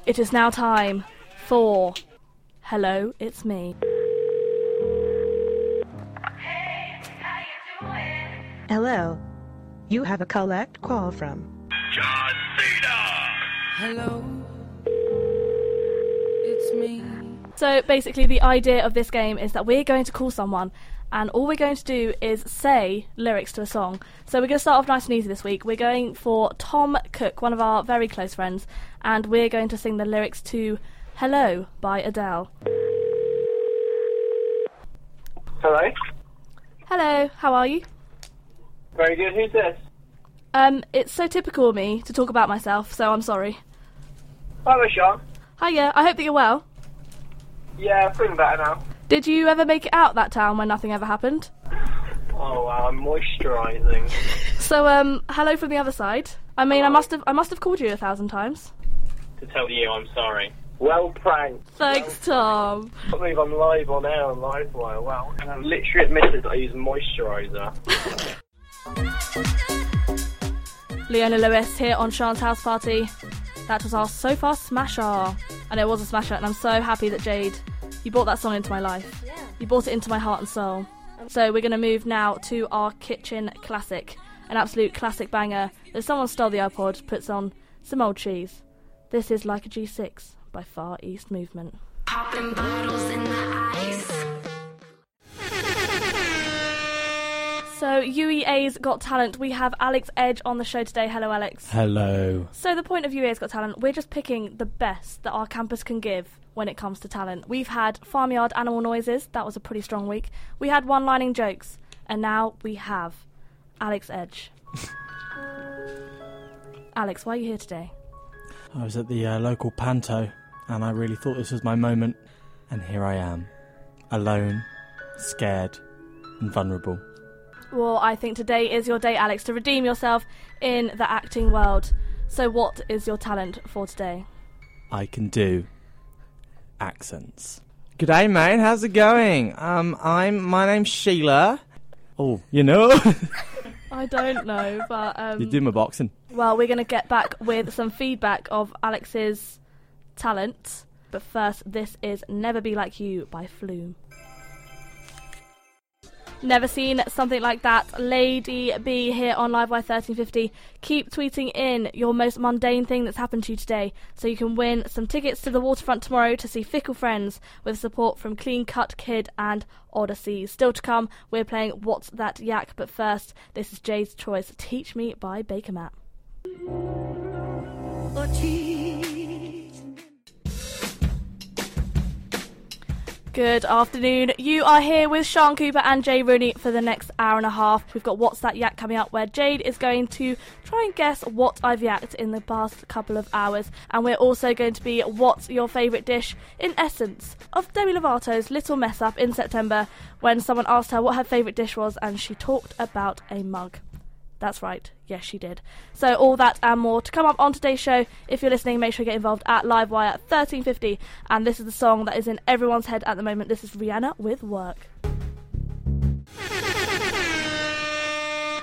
It is now time for Hello, It's Me. Hello. You have a collect call from John Cena! Hello, it's me. So basically the idea of this game is that we're going to call someone and all we're going to do is say lyrics to a song. So we're going to start off nice and easy this week. We're going for Tom Cook, one of our very close friends, and we're going to sing the lyrics to Hello by Adele. Hello. Hello, how are you? Very good. Who's this? It's so typical of me to talk about myself, so I'm sorry. Hello, Sean. Hiya, I hope that you're well. Yeah, I'm feeling better now. Did you ever make it out that town when nothing ever happened? Oh wow, I'm moisturising. So, hello from the other side. I mean, I must have called you 1,000 times. To tell you, I'm sorry. Well pranked. Thanks, Tom. I can't believe I'm live on air on Livewire. Wow. And I've literally admitted that I use moisturiser. Leona Lewis here on Sean's House Party. That was our So Far Smasher. And it was a smasher, and I'm so happy that Jade, you brought that song into my life. Yeah. You brought it into my heart and soul. So we're going to move now to our kitchen classic. An absolute classic banger. If someone stole the iPod, puts on some old cheese. This is Like a G6 by Far East Movement. Popping bottles in the ice. So, UEA's Got Talent, we have Alex Edge on the show today. Hello, Alex. Hello. So the point of UEA's Got Talent, we're just picking the best that our campus can give when it comes to talent. We've had farmyard animal noises, that was a pretty strong week. We had one-lining jokes, and now we have Alex Edge. Alex, why are you here today? I was at the local panto, and I really thought this was my moment, and here I am, alone, scared, and vulnerable. Well, I think today is your day, Alex, to redeem yourself in the acting world. So what is your talent for today? I can do accents. G'day, mate. How's it going? My name's Sheila. Oh, you know? I don't know, but... You do my boxing. Well, we're going to get back with some feedback of Alex's talent. But first, this is Never Be Like You by Flume. Never seen something like that. Lady B here on Livewire 1350. Keep tweeting in your most mundane thing that's happened to you today so you can win some tickets to the waterfront tomorrow to see Fickle Friends with support from Clean Cut Kid and Odyssey. Still to come, we're playing What's That Yak, but first, this is Jade's Choice, Teach Me by Baker Matt. Good afternoon. You are here with Sean Cooper and Jay Rooney for the next hour and a half. We've got What's That Yak coming up, where Jade is going to try and guess what I've yacked in the past couple of hours. And we're also going to be What's Your Favourite Dish, in essence, of Demi Lovato's little mess up in September when someone asked her what her favourite dish was and she talked about a mug. That's right, yes she did. So all that and more to come up on today's show. If you're listening, make sure you get involved at Livewire 1350. And this is the song that is in everyone's head at the moment. This is Rihanna with Work.